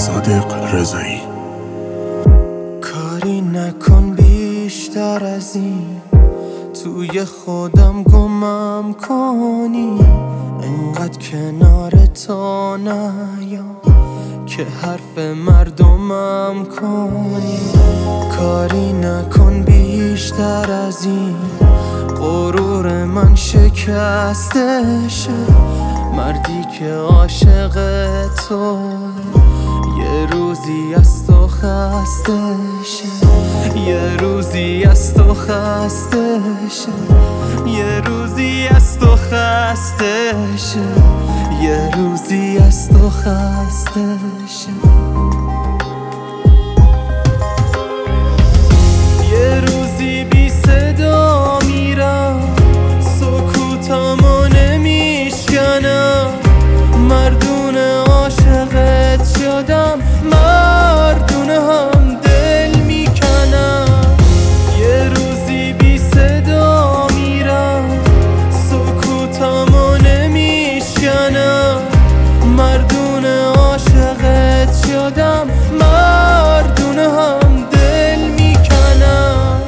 صادق رضایی. کاری نکن بیشتر از این، توی خودم گمم کنی، انقدر کنار تو نیام که حرف مردمم کنی. کاری نکن بیشتر از این، غرور من شکسته شه. مردی که عاشق تو یه روزی از تو خسته شه، یه روزی از تو خسته شه، یه روزی از تو خسته شه، یه روزی از تو خسته شه. یه روزی بی صدا میرم، سکوتمو نمیشکنم، مردونه عاشقت شدم، مردونه هم دل میکنم. یه روزی بی صدا میرم، سکوتمو نمیشکنم، مردونه عاشقت شدم، مردونه هم دل میکنم.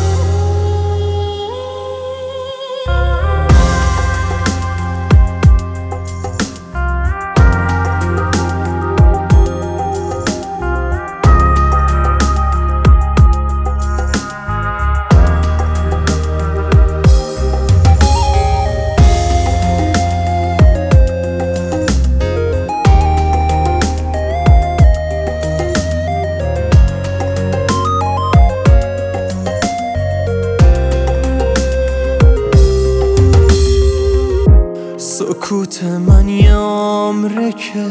سکوت من یه عمره که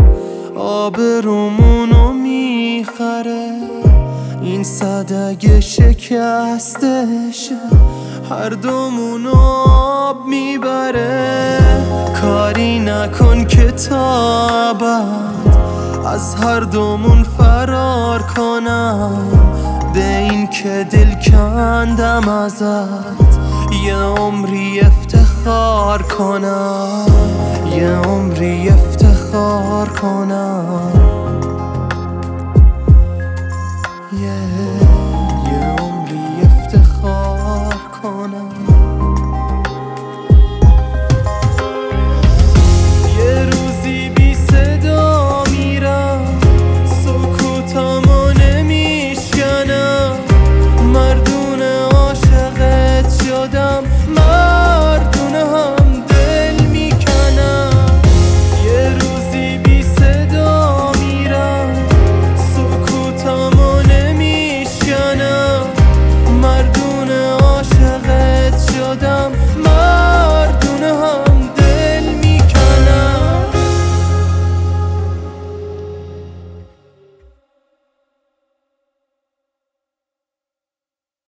آبرومونو میخره، این صدق شکسته شه، هر دومونو آب میبره. کاری نکن که تا ابد از هر دومون فرار کنم، به این که دل کندم ازت یه عمری افتخار کنم، یه عمری افتخار کنم.